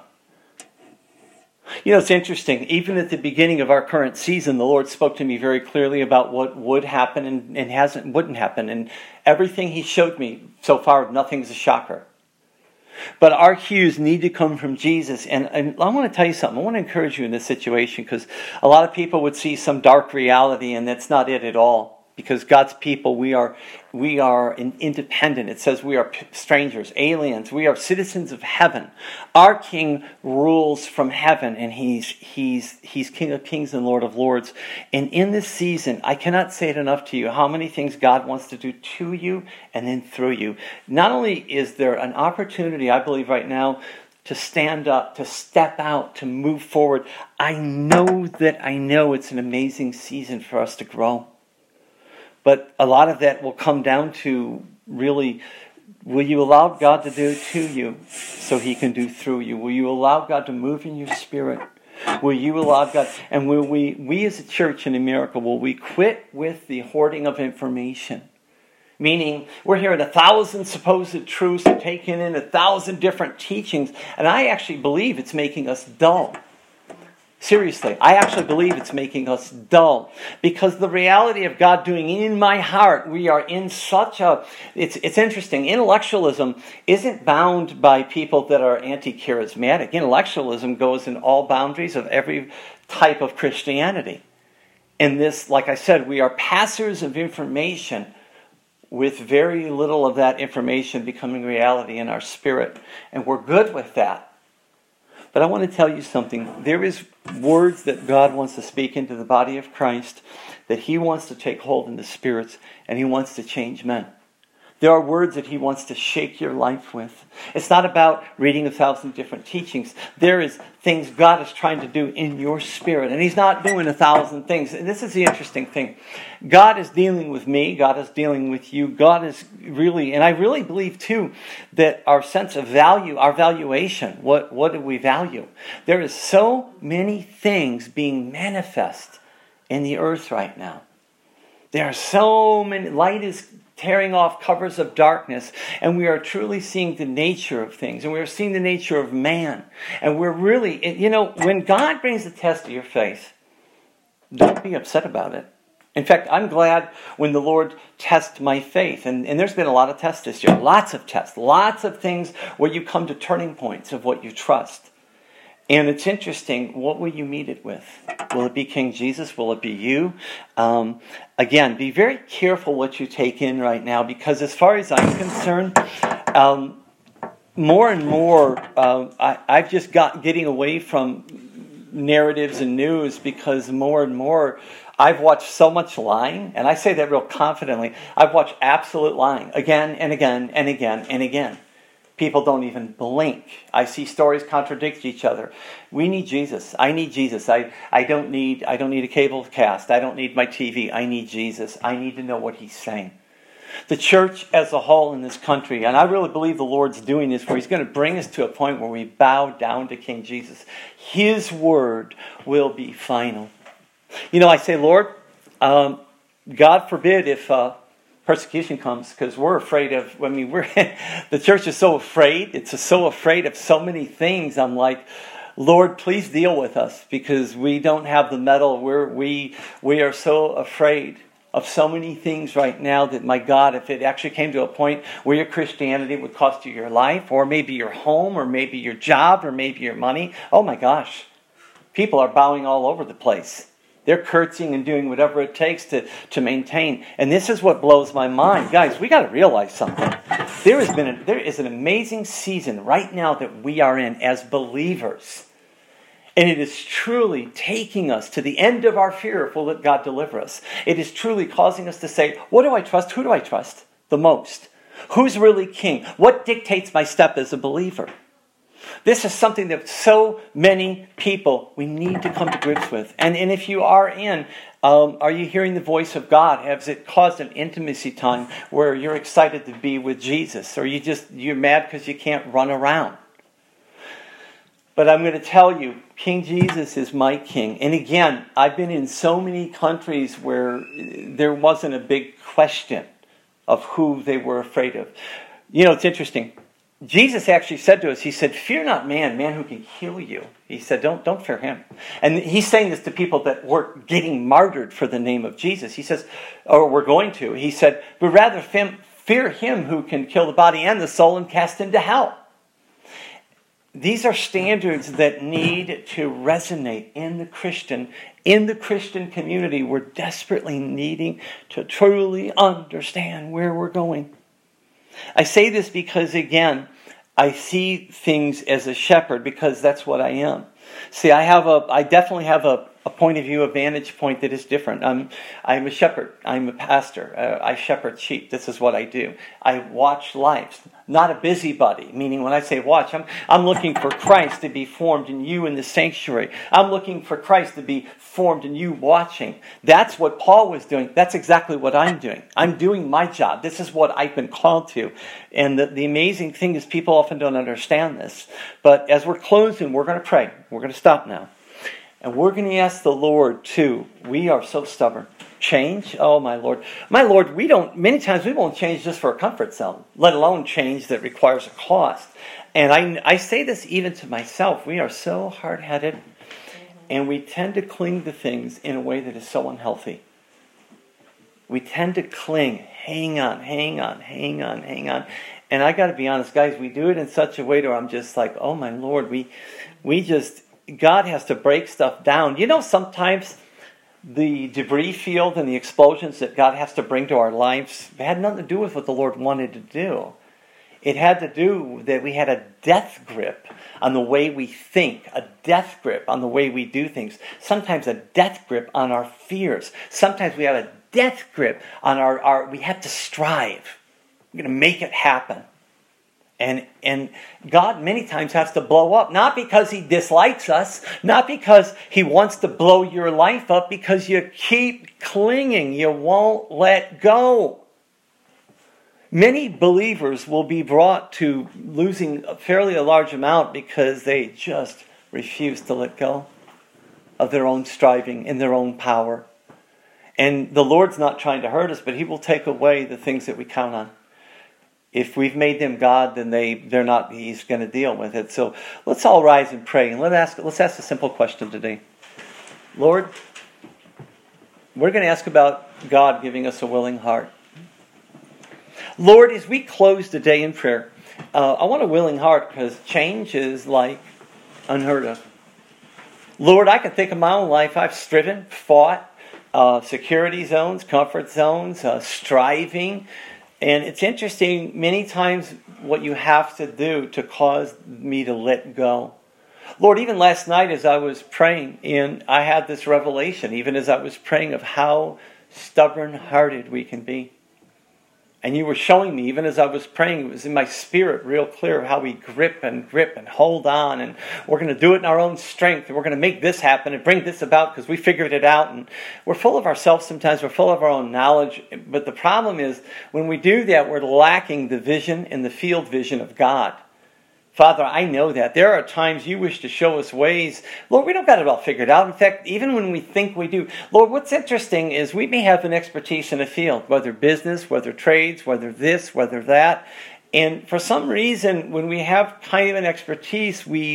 You know, it's interesting. Even at the beginning of our current season, the Lord spoke to me very clearly about what would happen and, and hasn't, wouldn't happen. And everything He showed me so far, nothing's a shocker. But our cues need to come from Jesus. And, and I want to tell you something. I want to encourage you in this situation, because a lot of people would see some dark reality, and that's not it at all. Because God's people, we are we are independent. It says we are strangers, aliens. We are citizens of heaven. Our King rules from heaven, and he's he's he's King of Kings and Lord of Lords. And in this season, I cannot say it enough to you how many things God wants to do to you and then through you. Not only is there an opportunity, I believe right now, to stand up, to step out, to move forward. I know that I know it's an amazing season for us to grow. But a lot of that will come down to really, will you allow God to do to you so He can do through you? Will you allow God to move in your spirit? Will you allow God, and will we, we as a church in America, will we quit with the hoarding of information? Meaning, we're hearing a thousand supposed truths and taking in a thousand different teachings, and I actually believe it's making us dull. Seriously, I actually believe it's making us dull, because the reality of God doing in my heart, we are in such a, it's it's interesting, intellectualism isn't bound by people that are anti-charismatic. Intellectualism goes in all boundaries of every type of Christianity. In this, like I said, we are passers of information with very little of that information becoming reality in our spirit, and we're good with that. But I want to tell you something. There is words that God wants to speak into the body of Christ, that He wants to take hold in the spirits, and He wants to change men. There are words that He wants to shake your life with. It's not about reading a thousand different teachings. There is things God is trying to do in your spirit, and He's not doing a thousand things. And this is the interesting thing. God is dealing with me. God is dealing with you. God is really, and I really believe too, that our sense of value, our valuation, what, what do we value? There is so many things being manifest in the earth right now. There are so many, light is tearing off covers of darkness, and we are truly seeing the nature of things, and we are seeing the nature of man. And we're really, you know, when God brings a test to your faith, don't be upset about it. In fact, I'm glad when the Lord tests my faith, and, and there's been a lot of tests this year, lots of tests, lots of things where you come to turning points of what you trust. And it's interesting, what will you meet it with? Will it be King Jesus? Will it be you? Um, again, be very careful what you take in right now, because as far as I'm concerned, um, more and more, uh, I, I've just got getting away from narratives and news, because more and more, I've watched so much lying, and I say that real confidently. I've watched absolute lying again and again and again and again. People don't even blink. I see stories contradict each other. We need Jesus. I need Jesus. I, I don't need I don't need a cable cast. I don't need my T V. I need Jesus. I need to know what He's saying. The church as a whole in this country, and I really believe the Lord's doing this, where He's going to bring us to a point where we bow down to King Jesus. His word will be final. You know, I say, Lord, um, God forbid if uh, persecution comes, because we're afraid of, I mean, we're the church is so afraid. It's so afraid of so many things. I'm like, Lord, please deal with us because we don't have the mettle. We're, we, we are so afraid of so many things right now that, my God, if it actually came to a point where your Christianity would cost you your life, or maybe your home, or maybe your job, or maybe your money, oh my gosh, people are bowing all over the place. They're curtsying and doing whatever it takes to, to maintain. And this is what blows my mind. Guys, we got to realize something. There has been a, there is an amazing season right now that we are in as believers. And it is truly taking us to the end of our fear if we'll let God deliver us. It is truly causing us to say, what do I trust? Who do I trust the most? Who's really king? What dictates my step as a believer? This is something that so many people, we need to come to grips with. And, and if you are in, um, are you hearing the voice of God? Has it caused an intimacy time where you're excited to be with Jesus? Or you just, you're mad because you can't run around? But I'm going to tell you, King Jesus is my king. And again, I've been in so many countries where there wasn't a big question of who they were afraid of. You know, it's interesting. Jesus actually said to us, he said, fear not man, man who can kill you. He said, don't, don't fear him. And he's saying this to people that were getting martyred for the name of Jesus. He says, or we're going to. He said, but rather fear him who can kill the body and the soul and cast into hell. These are standards that need to resonate in the Christian, in the Christian community. We're desperately needing to truly understand where we're going. I say this because, again, I see things as a shepherd because that's what I am. See, I have a, I definitely have a, a point of view, a vantage point that is different. I'm, I'm a shepherd. I'm a pastor. Uh, I shepherd sheep. This is what I do. I watch lives. Not a busybody, meaning when I say watch, I'm, I'm looking for Christ to be formed in you in the sanctuary. I'm looking for Christ to be formed in you watching. That's what Paul was doing. That's exactly what I'm doing. I'm doing my job. This is what I've been called to. And the, the amazing thing is people often don't understand this. But as we're closing, we're going to pray. We're going to stop now. And we're going to ask the Lord too. We are so stubborn. Change? Oh, my Lord. My Lord, we don't, many times we won't change just for a comfort zone, let alone change that requires a cost. And I, I say this even to myself. We are so hard-headed, and we tend to cling to things in a way that is so unhealthy. We tend to cling, hang on, hang on, hang on, hang on. And I got to be honest, guys, we do it in such a way where I'm just like, oh, my Lord, we, we just, God has to break stuff down. You know, sometimes the debris field and the explosions that God has to bring to our lives had nothing to do with what the Lord wanted to do. It had to do that we had a death grip on the way we think, a death grip on the way we do things. Sometimes a death grip on our fears. Sometimes we have a death grip on our, our we have to strive. We're going to make it happen. And and God many times has to blow up, not because He dislikes us, not because He wants to blow your life up, because you keep clinging, you won't let go. Many believers will be brought to losing a fairly a large amount because they just refuse to let go of their own striving and their own power. And the Lord's not trying to hurt us, but He will take away the things that we count on. If we've made them God, then they, they're not, He's going to deal with it. So let's all rise and pray. And let's ask, let's ask a simple question today. Lord, we're going to ask about God giving us a willing heart. Lord, as we close the day in prayer, uh, I want a willing heart because change is like unheard of. Lord, I can think of my own life. I've striven, fought, uh, security zones, comfort zones, uh, striving. And it's interesting, many times what you have to do to cause me to let go. Lord, even last night as I was praying, and I had this revelation, even as I was praying, of how stubborn-hearted we can be. And you were showing me, even as I was praying, it was in my spirit real clear how we grip and grip and hold on. And we're going to do it in our own strength. And we're going to make this happen and bring this about because we figured it out. And we're full of ourselves sometimes. We're full of our own knowledge. But the problem is, when we do that, we're lacking the vision and the field vision of God. Father, I know that. There are times you wish to show us ways. Lord, we don't got it all figured out. In fact, even when we think we do. Lord, what's interesting is we may have an expertise in a field, whether business, whether trades, whether this, whether that. And for some reason, when we have kind of an expertise, we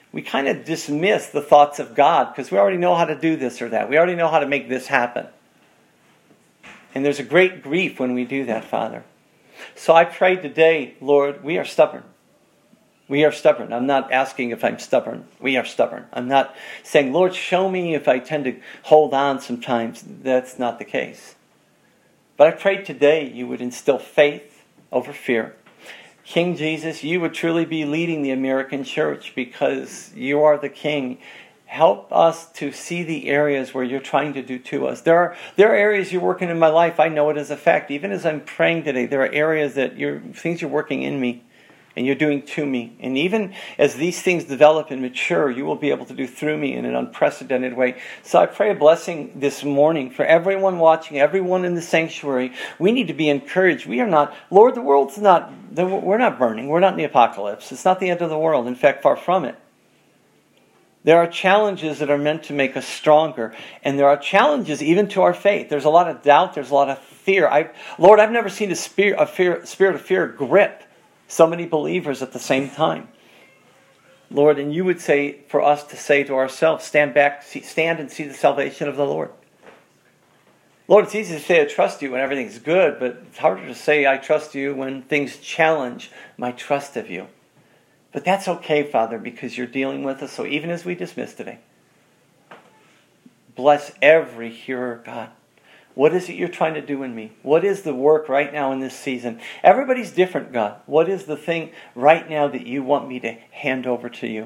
we kind of dismiss the thoughts of God because we already know how to do this or that. We already know how to make this happen. And there's a great grief when we do that, Father. So I pray today, Lord, we are stubborn. We are stubborn. I'm not asking if I'm stubborn. We are stubborn. I'm not saying, Lord, show me if I tend to hold on sometimes. That's not the case. But I pray today you would instill faith over fear. King Jesus, you would truly be leading the American church because you are the King. Help us to see the areas where you're trying to do to us. There are there are areas you're working in my life. I know it as a fact. Even as I'm praying today, there are areas that you're things you're working in me and you're doing to me. And even as these things develop and mature, you will be able to do through me in an unprecedented way. So I pray a blessing this morning for everyone watching, everyone in the sanctuary. We need to be encouraged. We are not, Lord, the world's not, we're not burning. We're not in the apocalypse. It's not the end of the world. In fact, far from it. There are challenges that are meant to make us stronger. And there are challenges even to our faith. There's a lot of doubt. There's a lot of fear. I, Lord, I've never seen a spirit, a fear, spirit of fear grip so many believers at the same time. Lord, and you would say for us to say to ourselves, stand back, see, stand and see the salvation of the Lord. Lord, it's easy to say I trust you when everything's good, but it's harder to say I trust you when things challenge my trust of you. But that's okay, Father, because you're dealing with us. So even as we dismiss today, bless every hearer, God. What is it you're trying to do in me? What is the work right now in this season? Everybody's different, God. What is the thing right now that you want me to hand over to you?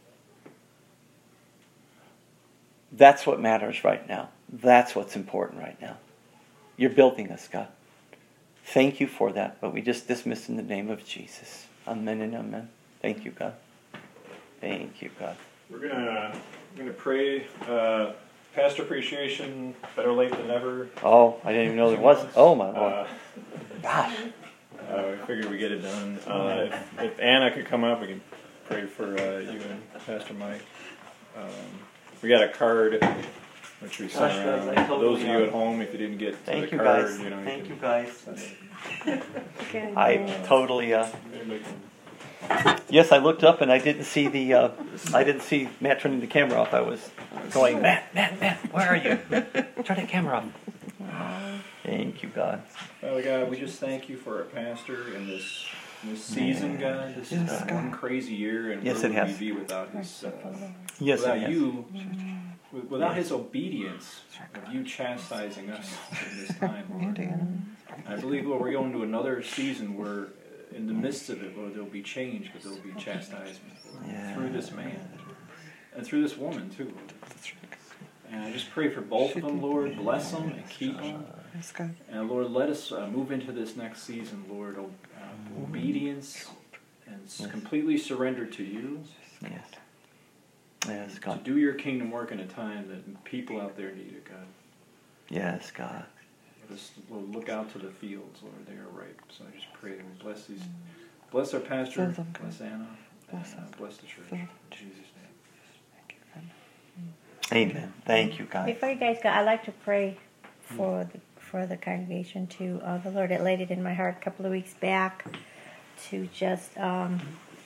That's what matters right now. That's what's important right now. You're building us, God. Thank you for that. But we just dismiss in the name of Jesus. Amen and amen. Thank you, God. Thank you, God. We're gonna we're gonna pray. Uh, Pastor appreciation, better late than never. Oh, I didn't even know there was. Oh my Lord. Uh, Gosh. uh, we figured we'd get it done. Uh, if, if Anna could come up, we can pray for uh, you and Pastor Mike. Um, we got a card which we sent Gosh, around. guys, I totally Those of you are. at home, if you didn't get to Thank the you, card, guys. you know, Thank you you, can guys. send it. Good. I totally. Uh, Anybody can- yes, I looked up and I didn't see the. Uh, I didn't see Matt turning the camera off. I was going, Matt, Matt, Matt, where are you? Turn the camera off. Thank you, God. Father God, we just thank you for our pastor in this in this season, God. This has Yes, been one crazy year, and Yes, where it would has. we be without his uh, Yes, without it has. you, wi- without his obedience of you chastising us in this time, Lord. And I believe, Lord, we're going to another season where, uh, in the midst of it, Lord, there'll be change, but there'll be chastisement, Lord, Yeah. through this man and through this woman too, Lord. And I just pray for both of them, Lord. Bless them and keep them. And Lord, let us uh, move into this next season, Lord, o- uh, obedience and s- completely surrendered to you. Yes. Yes, To God. do your kingdom work in a time that people out there need it, God. Yes, God. Let us, Lord, look out to the fields, Lord. They are ripe. So I just pray, Lord, bless these, bless our pastor, bless Anna, and uh, bless the church. In Jesus' name. Amen. Thank you, God. Before you guys go, I'd like to pray for the for the congregation too. Uh, the Lord had laid it in my heart a couple of weeks back to just um,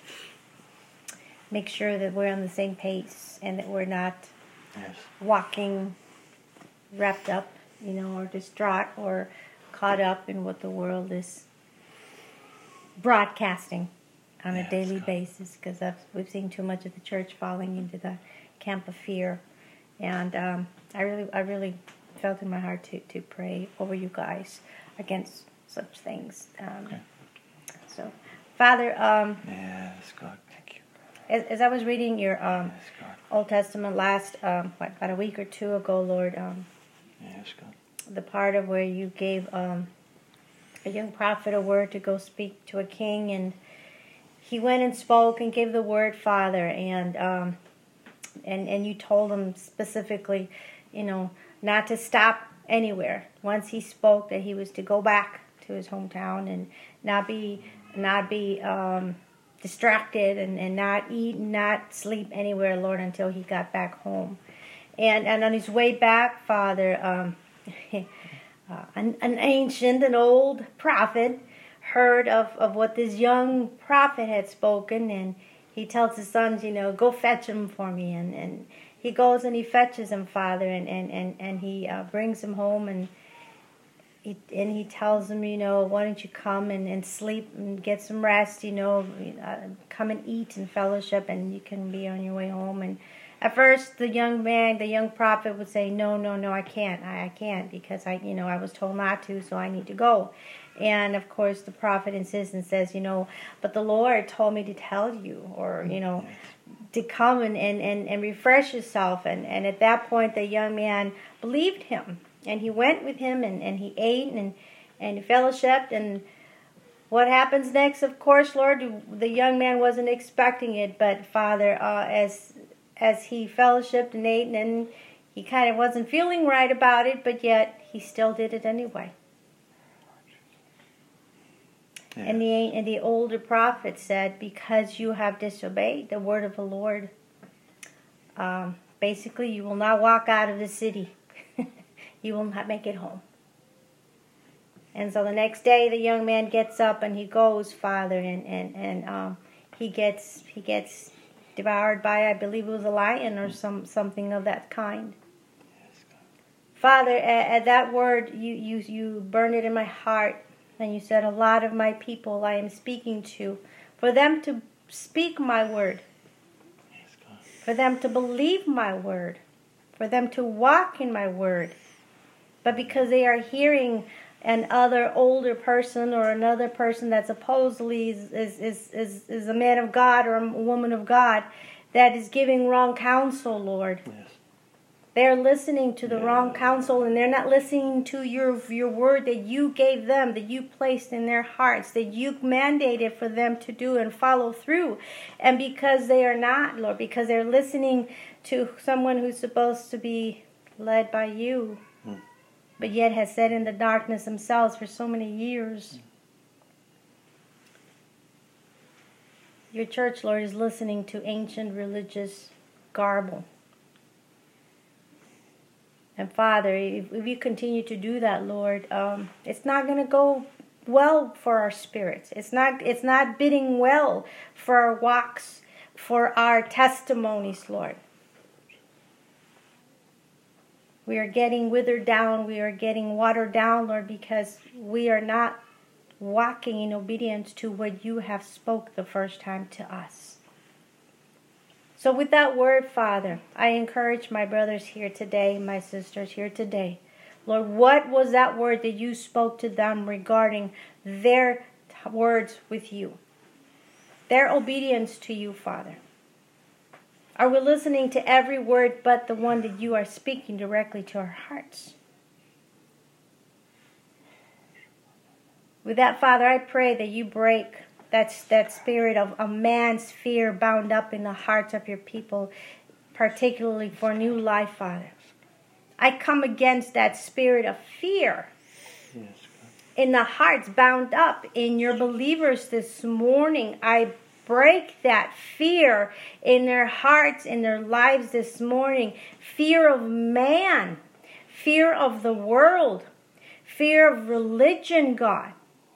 make sure that we're on the same pace and that we're not Yes. walking wrapped up, you know, or distraught or caught up in what the world is broadcasting on a Yes, daily God. basis, because we've seen too much of the church falling into the camp of fear. And um, I really, I really felt in my heart to, to pray over you guys against such things. Um, Okay. So, Father, um, Yes, God. Thank you. as, as I was reading your um, Yes, God. Old Testament last, um, what, about a week or two ago, Lord, um, Yes, God. the part of where you gave um, a young prophet a word to go speak to a king, and he went and spoke and gave the word, Father, and um, and and you told him specifically, you know, not to stop anywhere. Once he spoke, that he was to go back to his hometown and not be not be um, distracted and, and not eat, not sleep anywhere, Lord, until he got back home. And and on his way back, Father, um, uh, an, an ancient, an old prophet heard of, of what this young prophet had spoken, and he tells his sons, you know, go fetch him for me. And, and he goes and he fetches him, Father, and, and, and, and he uh, brings him home, and he, and he tells him, you know, why don't you come and, and sleep and get some rest, you know, uh, come and eat and fellowship, and you can be on your way home. And at first, the young man, the young prophet would say, no, no, no, I can't. I, I can't because, I, you know, I was told not to, so I need to go. And, of course, the prophet insists and says, you know, but the Lord told me to tell you, or, you know, to come and, and, and, and refresh yourself. And, and at that point, the young man believed him. And he went with him, and, and he ate and, and he fellowshiped. And what happens next, of course, Lord, the young man wasn't expecting it. But, Father, uh, as as he fellowshiped and ate, and he kind of wasn't feeling right about it, but yet he still did it anyway. Yeah. And the and the older prophet said, because you have disobeyed the word of the Lord, um, basically you will not walk out of the city. You will not make it home. And so the next day the young man gets up and he goes, Father, and, and, and um, he gets he gets devoured by, I believe it was a lion or some something of that kind. Father, at, at that word, you, you, you burned it in my heart. And you said, a lot of my people I am speaking to, for them to speak my word, for them to believe my word, for them to walk in my word. But because they are hearing an other older person or another person that supposedly is, is, is, is, is a man of God or a woman of God that is giving wrong counsel, Lord. Yes. They're listening to the yeah. wrong counsel, and they're not listening to your your word that you gave them, that you placed in their hearts, that you mandated for them to do and follow through. And because they are not, Lord, because they're listening to someone who's supposed to be led by you, hmm. but yet has sat in the darkness themselves for so many years. Your church, Lord, is listening to ancient religious garble. And Father, if, if you continue to do that, Lord, um, it's not going to go well for our spirits. It's not. It's not bidding well for our walks, for our testimonies, Lord. We are getting withered down. We are getting watered down, Lord, because we are not walking in obedience to what you have spoke the first time to us. So with that word, Father, I encourage my brothers here today, my sisters here today. Lord, what was that word that you spoke to them regarding their t- words with you? Their obedience to you, Father. Are we listening to every word but the one that you are speaking directly to our hearts? With that, Father, I pray that you break That's that spirit of a man's fear bound up in the hearts of your people, particularly for new life, Father. I come against that spirit of fear yes, in the hearts bound up in your believers this morning. I break that fear in their hearts, in their lives this morning. Fear of man, fear of the world, fear of religion, God.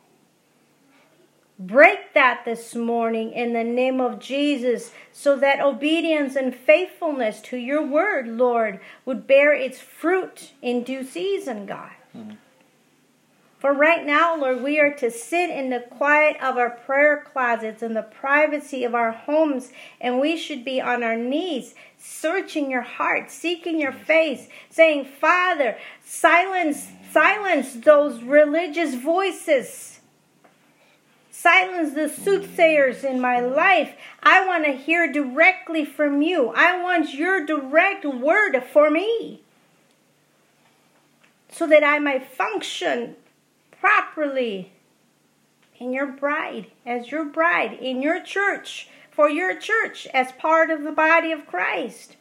Break that this morning in the name of Jesus, so that obedience and faithfulness to your word, Lord, would bear its fruit in due season, God. Mm-hmm. For right now, Lord, we are to sit in the quiet of our prayer closets, in the privacy of our homes, and we should be on our knees, searching your heart, seeking your face, saying, Father, silence, silence those religious voices. Silence the soothsayers in my life. I want to hear directly from you. I want your direct word for me, so that I might function properly in your bride, as your bride, in your church, for your church, as part of the body of Christ.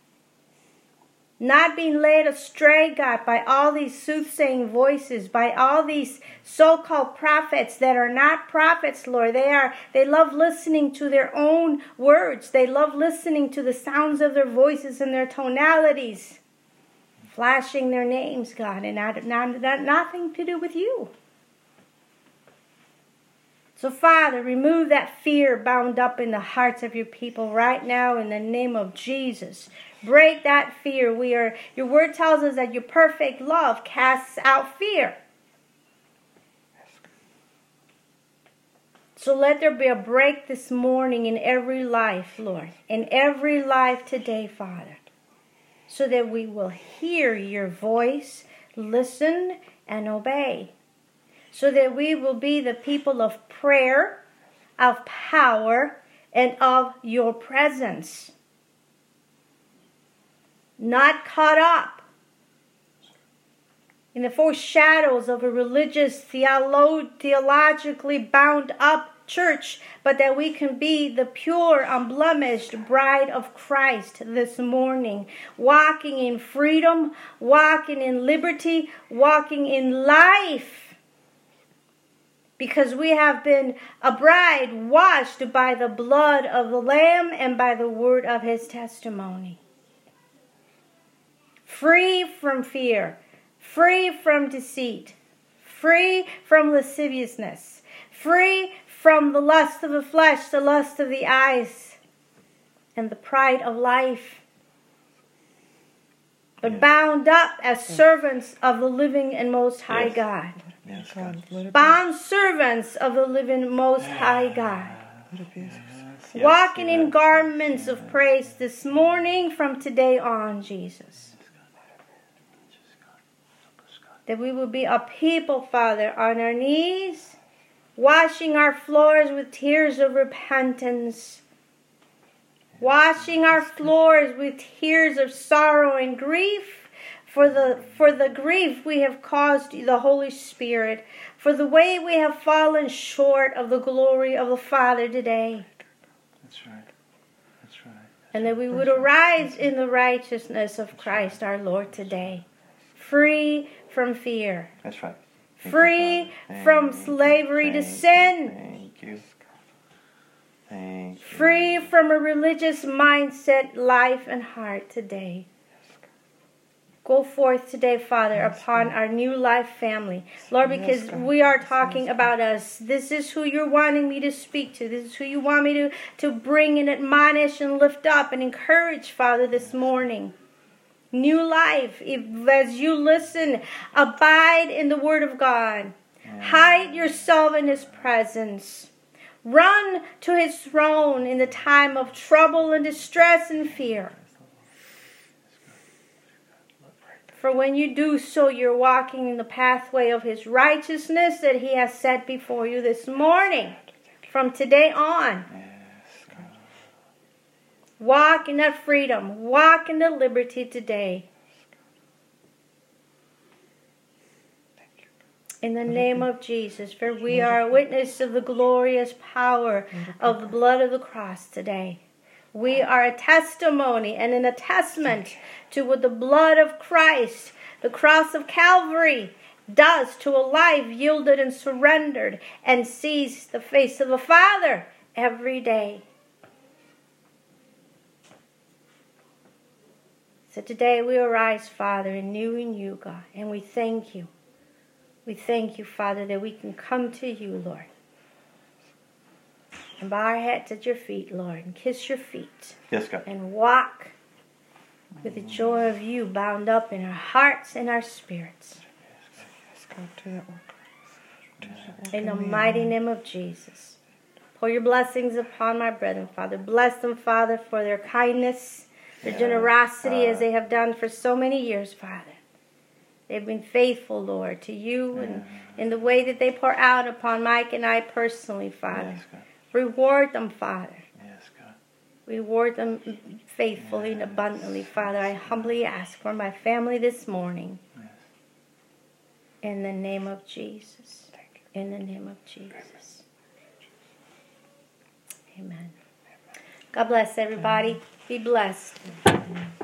Not being led astray, God, by all these soothsaying voices, by all these so-called prophets that are not prophets, Lord. They are. They love listening to their own words. They love listening to the sounds of their voices and their tonalities, flashing their names, God, and not, not, not nothing to do with you. So, Father, remove that fear bound up in the hearts of your people right now in the name of Jesus. Break that fear. We are. Your word tells us that your perfect love casts out fear. So let there be a break this morning in every life, Lord, in every life today, Father, so that we will hear your voice, listen, and obey, so that we will be the people of prayer, of power, and of your presence. Not caught up in the foreshadows of a religious, theolo- theologically bound up church, but that we can be the pure, unblemished bride of Christ this morning, walking in freedom, walking in liberty, walking in life, because we have been a bride washed by the blood of the Lamb and by the word of his testimony. Free from fear, free from deceit, free from lasciviousness, free from the lust of the flesh, the lust of the eyes, and the pride of life, but yes. bound up as yes. servants of the living and most high yes. God. Yes, God. Bound servants of the living most high God. Yes. Walking yes. in garments of praise this morning from today on, Jesus. That we will be a people, Father, on our knees, washing our floors with tears of repentance, washing our floors with tears of sorrow and grief for the for the grief we have caused the Holy Spirit, for the way we have fallen short of the glory of the Father today. That's right. That's right. That's and that we would arise in the righteousness of Christ our Lord today, free from fear. That's right. Free from slavery to sin. Thank you. Thank you. Free from a religious mindset, life, and heart today. Go forth today, Father, upon our new life family. Lord, because we are talking about us. This is who you're wanting me to speak to. This is who you want me to, to bring and admonish and lift up and encourage, Father, this morning. New life, if, as you listen, abide in the Word of God. Hide yourself in His presence. Run to His throne in the time of trouble and distress and fear. For when you do so, you're walking in the pathway of His righteousness that He has set before you this morning, from today on. Walk in that freedom. Walk in the liberty today. In the name of Jesus, for we are a witness of the glorious power of the blood of the cross today. We are a testimony and an attestment to what the blood of Christ, the cross of Calvary, does to a life yielded and surrendered and sees the face of the Father every day. So today we arise, Father, anew in you, God, and we thank you. We thank you, Father, that we can come to you, Lord, and bow our heads at your feet, Lord, and kiss your feet. Yes, God. And walk with the joy of you bound up in our hearts and our spirits. In the mighty name of Jesus. Pour your blessings upon my brethren, Father. Bless them, Father, for their kindness, their generosity, as they have done for so many years, Father. They've been faithful, Lord, to you and in the way that they pour out upon Mike and I personally, Father. Yes, God. Reward them, Father. Yes, God. Reward them faithfully yes. and abundantly, Father. I humbly ask for my family this morning. Yes. In the name of Jesus. In the name of Jesus. Amen. God bless everybody. Be blessed.